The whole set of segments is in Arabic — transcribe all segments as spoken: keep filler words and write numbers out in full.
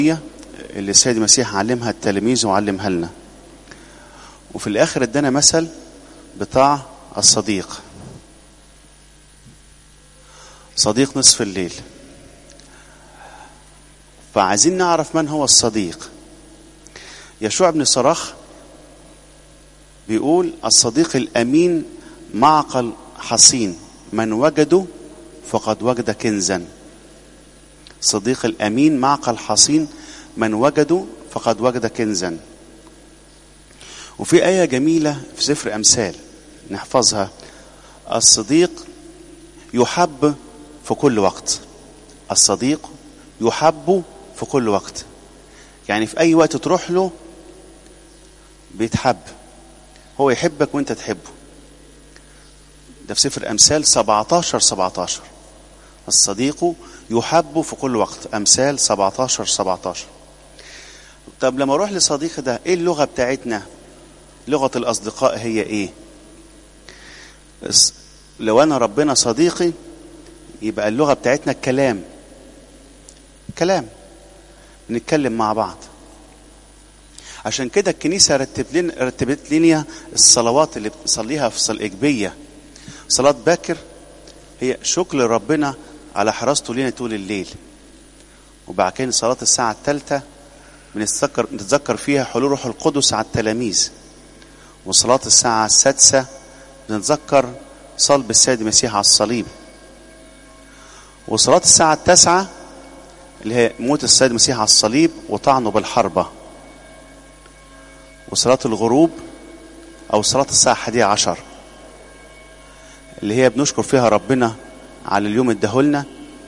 اللي السيد المسيح علمها التلاميذ وعلمها لنا. وفي الآخر ادانا مثل بتاع الصديق، صديق نصف الليل. فعايزين نعرف من هو الصديق. يشوع بن صراخ بيقول: الصديق الأمين معقل حصين، من وجده فقد وجد كنزا. صديق الأمين معقل حصين، من وجده فقد وجد كنزا. وفي آية جميلة في سفر أمثال نحفظها: الصديق يحب في كل وقت. الصديق يحب في كل وقت، يعني في أي وقت تروح له بيتحب، هو يحبك وانت تحبه. ده في سفر أمثال سبعتاشر سبعتاشر. الصديق يحب في كل وقت، أمثال سبعتاشر سبعتاشر. طب لما اروح لصديقي ده، ايه اللغة بتاعتنا؟ لغة الأصدقاء هي ايه؟ لو انا ربنا صديقي يبقى اللغة بتاعتنا الكلام. كلام، نتكلم مع بعض. عشان كده الكنيسة رتبت لنا رتبت لنا الصلوات اللي بنصليها في الصلاة الإجبية. صلاة باكر هي شكر ربنا على حراسته لنا طول الليل. وبعد كده صلاة الساعة الثالثة بنتذكر بنتذكر فيها حلول روح القدس على التلاميذ. وصلاة الساعة السادسة بنتذكر صلب السيد المسيح على الصليب. وصلاة الساعة التاسعة اللي هي موت السيد المسيح على الصليب وطعنه بالحربة. وصلاة الغروب أو صلاة الساعة الحادية عشر اللي هي بنشكر فيها ربنا على اليوم اداهولنا.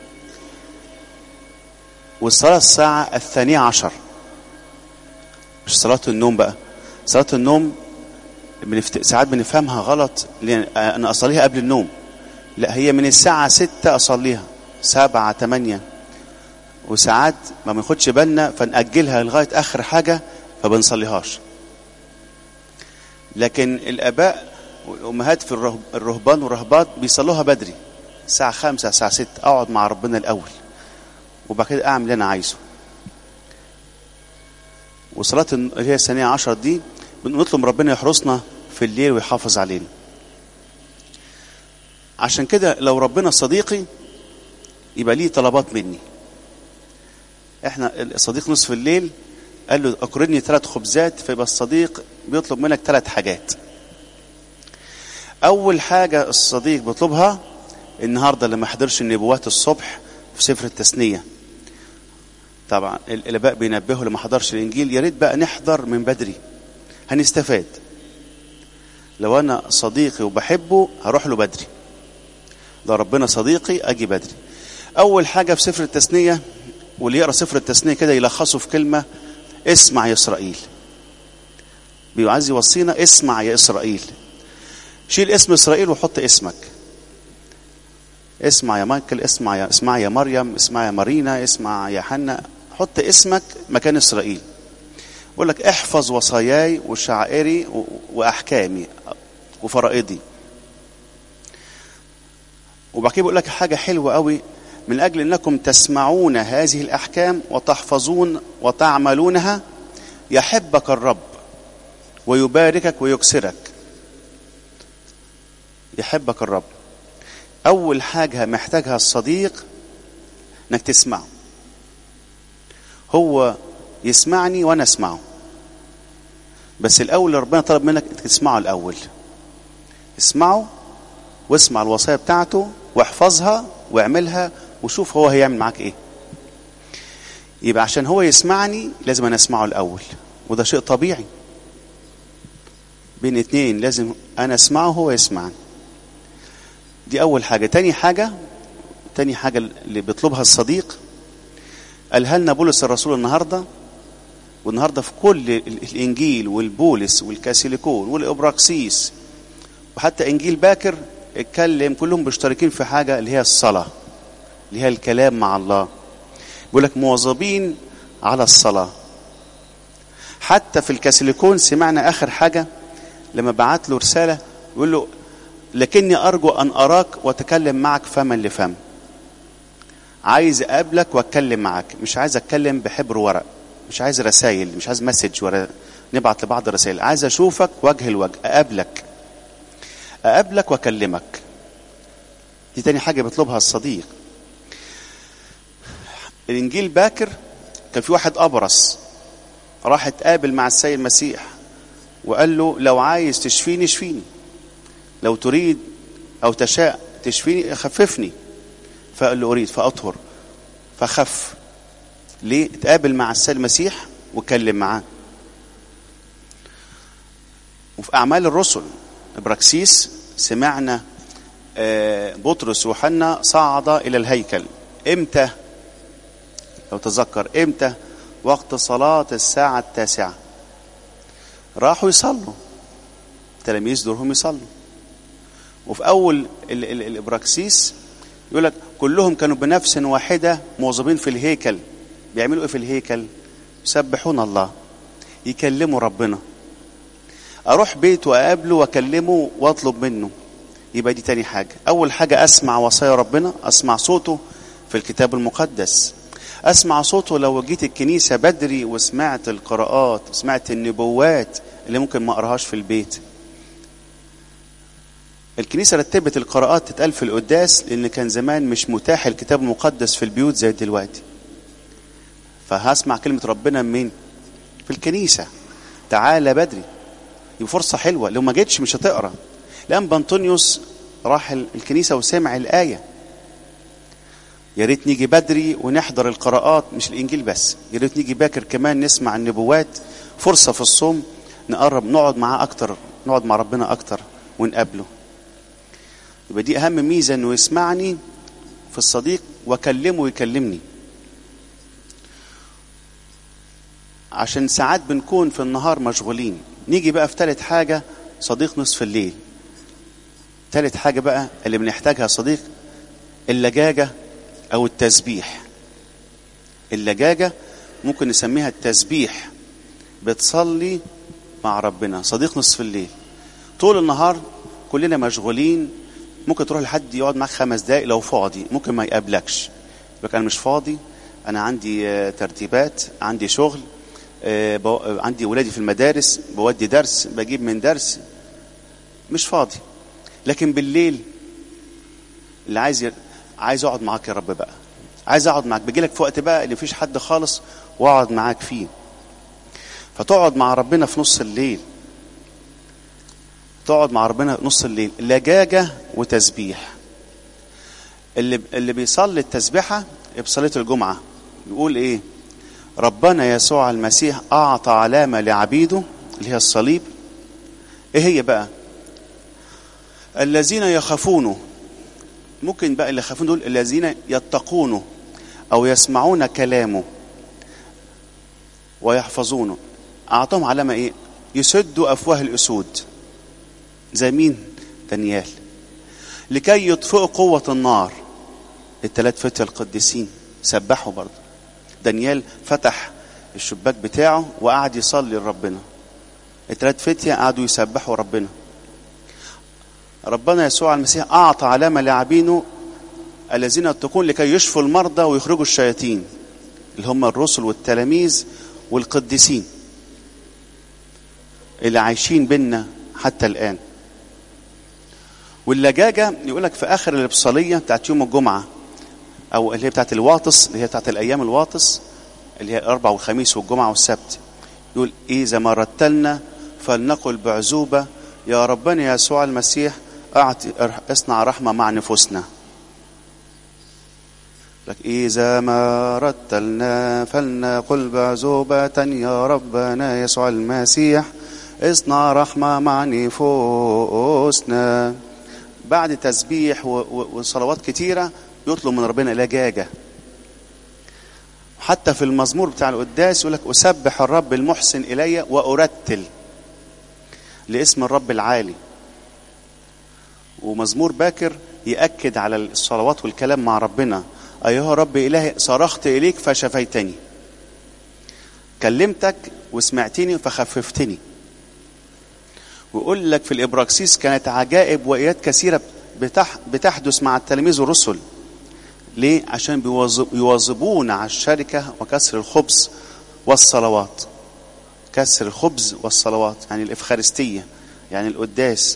والصلاة الساعة الثانية عشر، مش صلاة النوم بقى. صلاة النوم بنفت... ساعات بنفهمها غلط، لأن أنا أصليها قبل النوم. لا، هي من الساعة ستة أصليها، سبعة تمانية. وساعات ما بناخدش بالنا فنأجلها لغاية آخر حاجة فبنصليهاش. لكن الآباء والأمهات في الرهبان والرهبات بيصلوها بدري، الساعة خمسة الساعة ستة. أقعد مع ربنا الأول وبعد كده أعمل اللي أنا عايزه. وصلاة اللي هي الثانية عشر دي بنطلب ربنا يحرسنا في الليل ويحافظ علينا. عشان كده لو ربنا صديقي يبقى ليه طلبات مني. احنا الصديق نصف الليل قال له اقرني ثلاث خبزات، فيبقى الصديق بيطلب منك ثلاث حاجات. اول حاجة الصديق بيطلبها النهاردة لما حضرش النبوات الصبح في سفر التثنية. طبعا الاباء بينبهوا لما حضرش الانجيل، يا ريت بقى نحضر من بدري هنستفاد. لو انا صديقي وبحبه هروح له بدري، لو ربنا صديقي اجي بدري. اول حاجة في سفر التثنية، واللي يقرأ سفر التثنية كده يلخصه في كلمة: اسمع يا إسرائيل. بيعايز يوصينا اسمع يا إسرائيل. شيل اسم إسرائيل وحط اسمك. اسمع يا مايكل، اسمع يا اسمع يا مريم، اسمع يا مارينا، اسمع يا حنا. حط اسمك مكان إسرائيل. بقول لك احفظ وصاياي وشعائري وأحكامي وفرائضي. وبعد كده بقول لك حاجة حلوة قوي: من أجل أنكم تسمعون هذه الأحكام وتحفظون وتعملونها يحبك الرب ويباركك ويكسرك. يحبك الرب. أول حاجة محتاجها الصديق أنك تسمعه. هو يسمعني وأنا أسمعه، بس الأول ربنا طلب منك أنك تسمعه الأول. اسمعه واسمع الوصايا بتاعته واحفظها واعملها وشوف هو هيعمل معاك ايه. يبقى عشان هو يسمعني لازم انا اسمعه الاول، وده شيء طبيعي بين اتنين، لازم انا اسمعه وهو يسمعني. دي اول حاجة. تاني حاجة تاني حاجة اللي بيطلبها الصديق قالها لنا بولس الرسول النهاردة، والنهاردة في كل الانجيل والبولس والكاسيليكون والابراكسيس وحتى انجيل باكر اتكلم، كلهم مشتركين في حاجة اللي هي الصلاة، اللي هي الكلام مع الله. بيقول لك مواظبين على الصلاة. حتى في الكاسيليكون سمعنا آخر حاجة لما بعت له رسالة يقول له: لكني أرجو أن أراك وأتكلم معك فما لفم. عايز اقابلك واتكلم معاك، مش عايز اتكلم بحبر ورق، مش عايز رسائل، مش عايز مسج ورا نبعت لبعض رسائل، عايز اشوفك وجه لوجه، اقابلك اقابلك واكلمك. دي تاني حاجة بيطلبها الصديق. الانجيل باكر كان في واحد ابرص راح اتقابل مع السيد المسيح وقال له لو عايز تشفيني اشفيني، لو تريد او تشاء تشفيني خففني. فقال له اريد فاطهر، فخف. ليه؟ اتقابل مع السيد المسيح وكلم معاه. وفي اعمال الرسل ابراكسيس سمعنا بطرس ويوحنا صعد الى الهيكل. امتى؟ لو تذكر امتى؟ وقت صلاة الساعة التاسعة راحوا يصلوا، التلاميذ دورهم يصلوا. وفي اول الابراكسيس يقول لك كلهم كانوا بنفس واحدة موظفين في الهيكل. بيعملوا ايه في الهيكل؟ يسبحون الله، يكلموا ربنا. اروح بيت واقابله واكلمه واطلب منه. يبقى دي تاني حاجة. اول حاجة اسمع وصايا ربنا، اسمع صوته في الكتاب المقدس، اسمع صوته لو جيت الكنيسة بدري وسمعت القراءات، سمعت النبوات اللي ممكن ما اقراهاش في البيت. الكنيسة رتبت القراءات تتقال في القداس لان كان زمان مش متاح الكتاب المقدس في البيوت زي دلوقتي. فهسمع كلمة ربنا منين؟ في الكنيسة. تعالى بدري، دي فرصة حلوة. لو ما جيتش مش هتقرأ. لأن بنطونيوس راح الكنيسة وسمع الآية. يا ريت نيجي بدري ونحضر القراءات، مش الإنجيل بس، يا ريت نيجي باكر كمان نسمع النبوات. فرصة في الصوم نقرب، نقعد معاه أكتر، نقعد مع ربنا أكتر ونقابله. يبقى دي أهم ميزة، إنه يسمعني في الصديق وأكلمه ويكلمني. عشان ساعات بنكون في النهار مشغولين. نيجي بقى في ثالث حاجة، صديق نصف الليل. ثالث حاجة بقى اللي بنحتاجها صديق، اللجاجة أو التسبيح. اللجاجة ممكن نسميها التسبيح. بتصلي مع ربنا، صديق نصف الليل. طول النهار كلنا مشغولين، ممكن تروح لحد يقعد معك خمس دقايق لو فاضي، ممكن ما يقابلكش، يقولك أنا مش فاضي، أنا عندي ترتيبات، عندي شغل، عندي ولادي في المدارس، بودي درس، بجيب من درس، مش فاضي. لكن بالليل اللي عايز ي... عايز اقعد معاك يا رب بقى، عايز اقعد معاك، بيجي لك في وقت بقى اللي مفيش حد خالص واقعد معاك فيه. فتقعد مع ربنا في نص الليل، تقعد مع ربنا نص الليل. لجاجة وتسبيح. اللي اللي بيصلي التسبيحة بصلاة الجمعة يقول ايه؟ ربنا يسوع المسيح اعطى علامة لعبيده اللي هي الصليب. ايه هي بقى؟ الذين يخافونه. ممكن بقى اللي يخافون دول الذين يتقونه او يسمعون كلامه ويحفظونه. اعطاهم علامة ايه؟ يسدوا افواه الاسود. زي مين؟ دانيال. لكي يطفئوا قوة النار. الثلاث فتية القديسين سبحوا برضه. دانيال فتح الشباك بتاعه وقعد يصلي لربنا. الثلاث فتية قعدوا يسبحوا ربنا. ربنا يسوع المسيح أعطى علامة لعبينه الذين يتقون لكي يشفوا المرضى ويخرجوا الشياطين، اللي هم الرسل والتلاميذ والقديسين اللي عايشين بينا حتى الآن. واللجاجة يقولك في آخر الإبصالية بتاعت يوم الجمعة، أو اللي هي بتاعت الواطس، اللي هي بتاعت الأيام الواطس، اللي هي الأربع والخميس والجمعة والسبت. يقول إذا ما رتلنا فلنقل بعزوبة يا ربنا يسوع المسيح أعطي اصنع رحمة مع نفوسنا. لك إذا ما رتلنا فلنقل بعزوبة يا ربنا يسوع المسيح اصنع رحمة مع نفوسنا. بعد تسبيح وصلوات كتيرة يطلب من ربنا لجاجة. حتى في المزمور بتاع القداس يقول لك أسبح الرب المحسن إلي وأرتل لاسم الرب العالي. ومزمور باكر يأكد على الصلوات والكلام مع ربنا. أيها رب إلهي صرخت إليك فشفيتني، كلمتك وسمعتني فخففتني. ويقول لك في الإبراكسيس كانت عجائب وآيات كثيرة بتح بتحدث مع التلاميذ والرسل. ليه؟ عشان بيواظبون على الشركة وكسر الخبز والصلوات. كسر الخبز والصلوات يعني الإفخارستية، يعني القداس.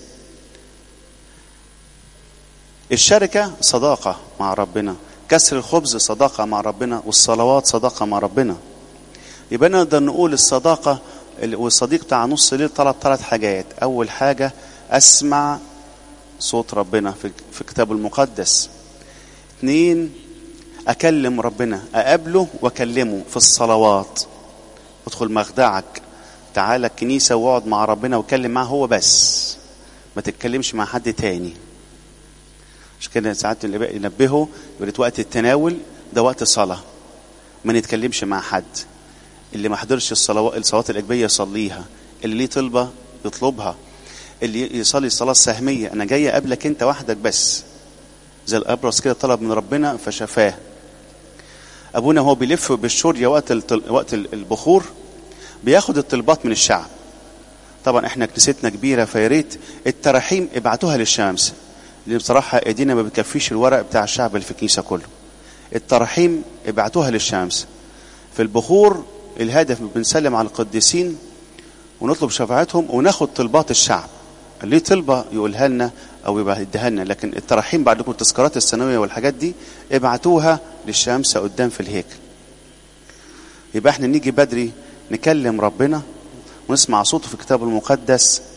الشركة صداقة مع ربنا، كسر الخبز صداقة مع ربنا، والصلوات صداقة مع ربنا. يبقى نقدر نقول الصداقة والصديق بتاع نص الليل طلب ثلاث حاجات. أول حاجة أسمع صوت ربنا في في الكتاب المقدس. اثنين، أكلم ربنا، أقابله وأكلمه في الصلوات. ادخل مخدعك، تعالى الكنيسة واقعد مع ربنا وكلم معه هو بس، ما تتكلمش مع حد تاني. عشان كده ساعات اللي ينبهه يقول وقت التناول ده وقت صلاة، ما نتكلمش مع حد. اللي ما حضرش الصلوات الصلوات الإجبية يصليها، اللي ليه طلبة يطلبها، اللي يصلي الصلاة السهمية. أنا جاي أقابلك أنت وحدك بس، زي الأبرص كده طلب من ربنا فشفاه. أبونا هو بيلف بالشورية وقت وقت البخور بياخد الطلبات من الشعب. طبعا احنا كنيستنا كبيرة، فياريت التراحيم ابعتوها للشمس، اللي بصراحة ايدينا ما بتكفيش الورق بتاع الشعب اللي في الكنيسة كله. التراحيم ابعتوها للشمس. في البخور الهدف بنسلم على القديسين ونطلب شفاعتهم وناخد طلبات الشعب، اللي طلبة يقولها لنا او يبقى يديها لنا. لكن التراحيم بعدكم التذكارات السنوية والحاجات دي ابعتوها للشمس قدام في الهيكل. يبقى احنا نيجي بدري نكلم ربنا ونسمع صوته في الكتاب المقدس